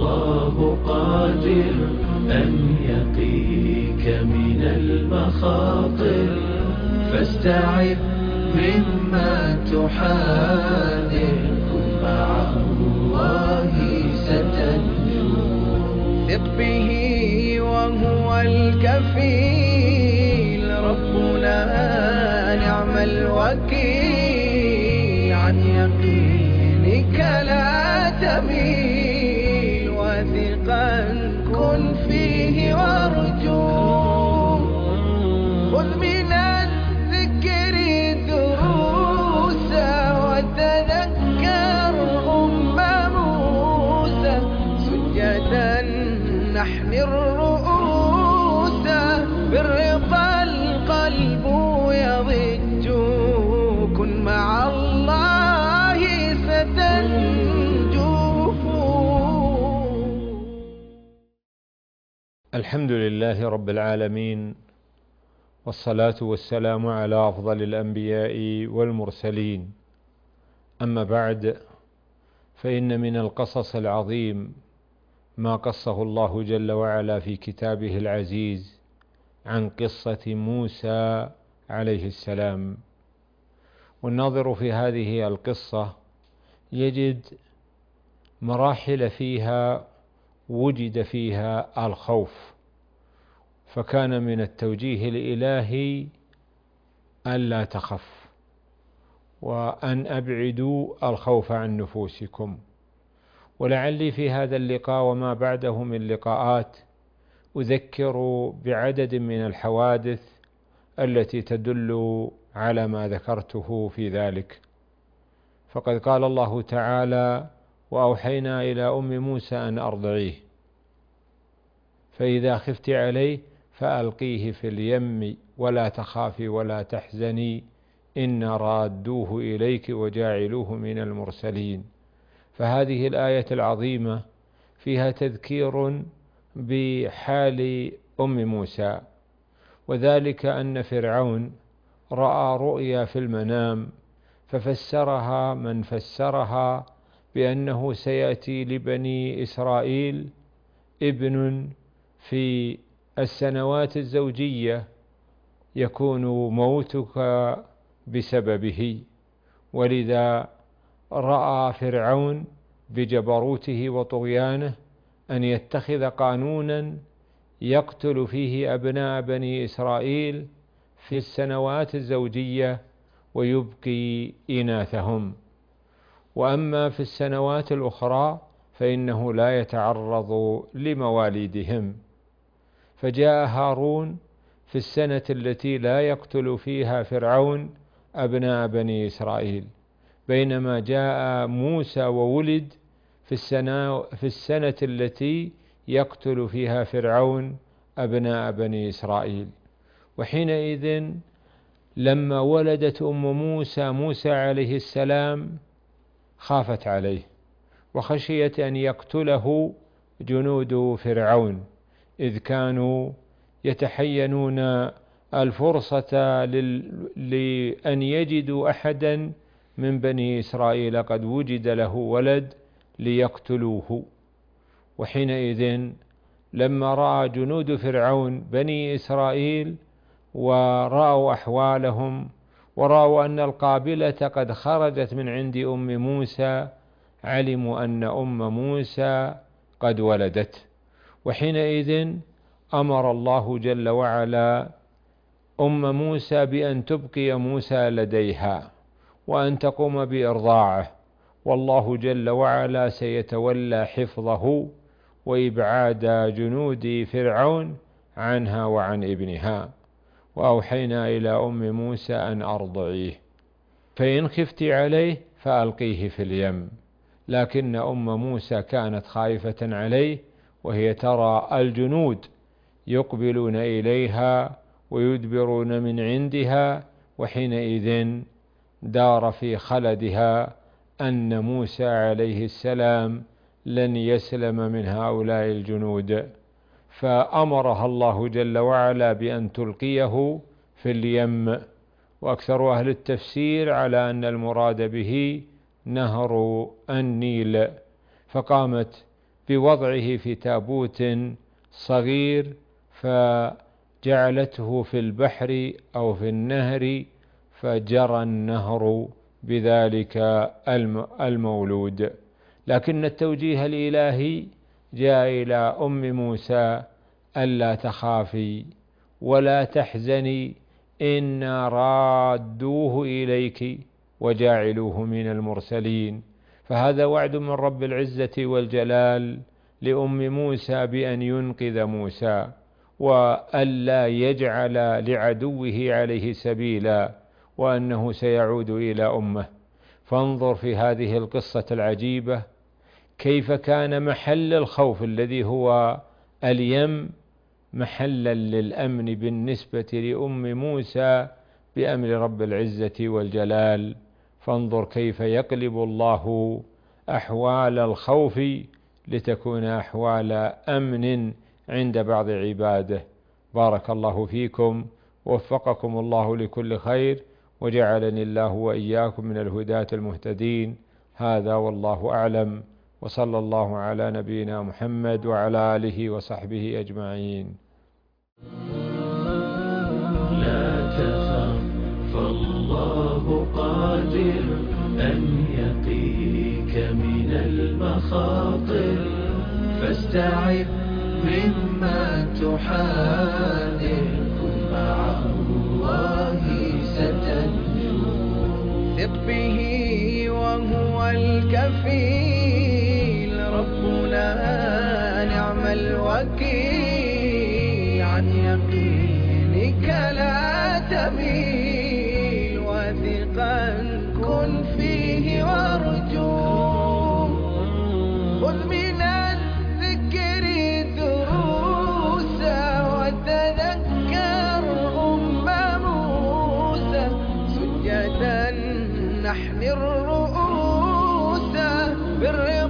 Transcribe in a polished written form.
الله قادر أن يقيك من المخاطر، فاستعذ مما تحاذر، كن مع الله ستنجو. ثق به وهو الكفيل، ربنا نعم الوكيل. عن يقينك لا تميل، وثقا كن فيه وارجو. خذ من الذكر دروسا، وتذكر موسى. سجدا نحن الرؤوس، بالرضا القلب يضج. كن مع الله ستنجو. الحمد لله رب العالمين، والصلاة والسلام على أفضل الأنبياء والمرسلين. أما بعد، فإن من القصص العظيم ما قصه الله جل وعلا في كتابه العزيز عن قصة موسى عليه السلام. والناظر في هذه القصة يجد مراحل فيها وجد فيها الخوف، فكان من التوجيه الإلهي ألا تخف، وأن أبعدوا الخوف عن نفوسكم. ولعلي في هذا اللقاء وما بعده من لقاءات أذكر بعدد من الحوادث التي تدل على ما ذكرته في ذلك. فقد قال الله تعالى: وأوحينا إلى أم موسى أن أرضعيه، فإذا خفت عليه فألقيه في اليم ولا تخافي ولا تحزني إنا رادوه إليك وجاعلوه من المرسلين. فهذه الآية العظيمة فيها تذكير بحال أم موسى، وذلك أن فرعون رأى رؤيا في المنام، ففسرها من فسرها بأنه سيأتي لبني إسرائيل ابن في السنوات الزوجية يكون موتك بسببه. ولذا رأى فرعون بجبروته وطغيانه أن يتخذ قانونا يقتل فيه أبناء بني إسرائيل في السنوات الزوجية ويبقي إناثهم، وأما في السنوات الأخرى فإنه لا يتعرض لمواليدهم. فجاء هارون في السنة التي لا يقتل فيها فرعون أبناء بني إسرائيل، بينما جاء موسى وولد في السنة التي يقتل فيها فرعون أبناء بني إسرائيل. وحينئذ لما ولدت أم موسى عليه السلام خافت عليه، وخشيت أن يقتله جنود فرعون، إذ كانوا يتحينون الفرصة لأن يجدوا أحدا من بني إسرائيل قد وجد له ولد ليقتلوه. وحينئذ لما رأى جنود فرعون بني إسرائيل ورأوا أحوالهم ورأوا أن القابلة قد خرجت من عند أم موسى، علموا أن أم موسى قد ولدت. وحينئذ أمر الله جل وعلا أم موسى بأن تبقي موسى لديها وأن تقوم بإرضاعه، والله جل وعلا سيتولى حفظه وإبعاد جنود فرعون عنها وعن ابنها. وأوحينا إلى أم موسى أن أرضعيه، فإن خفت عليه فألقيه في اليم. لكن أم موسى كانت خائفة عليه، وهي ترى الجنود يقبلون إليها ويدبرون من عندها، وحينئذ دار في خلدها أن موسى عليه السلام لن يسلم من هؤلاء الجنود، فأمرها الله جل وعلا بأن تلقيه في اليم. وأكثر أهل التفسير على أن المراد به نهر النيل، فقامت بوضعه في تابوت صغير فجعلته في البحر أو في النهر فجرى النهر بذلك المولود. لكن التوجيه الإلهي جاء إلى أم موسى: ألا تخافي ولا تحزني إنا رادوه إليك وجاعلوه من المرسلين. فهذا وعد من رب العزة والجلال لأم موسى بأن ينقذ موسى وألا يجعل لعدوه عليه سبيلا، وأنه سيعود إلى أمه. فانظر في هذه القصة العجيبة كيف كان محل الخوف الذي هو اليم محلا للأمن بالنسبة لأم موسى بأمر رب العزة والجلال. فانظر كيف يقلب الله أحوال الخوف لتكون أحوال أمن عند بعض عباده. بارك الله فيكم، ووفقكم الله لكل خير، وجعلني الله وإياكم من الهداة المهتدين. هذا والله أعلم، وصلى الله على نبينا محمد وعلى آله وصحبه أجمعين. لا تخف فالله قادر أن يقيك من المخاطر، فاستعذ مما تحاذر، كن مع الله ستنجو. ثق به وهو الكفيل، ربنا نعم الوكيل. عن يقينك لا تميل، وثقا كن فيه وارجوه. خذ من الذكر دروسا، وتذكر أم موسى. سجدا نحن الرؤوس بالرضا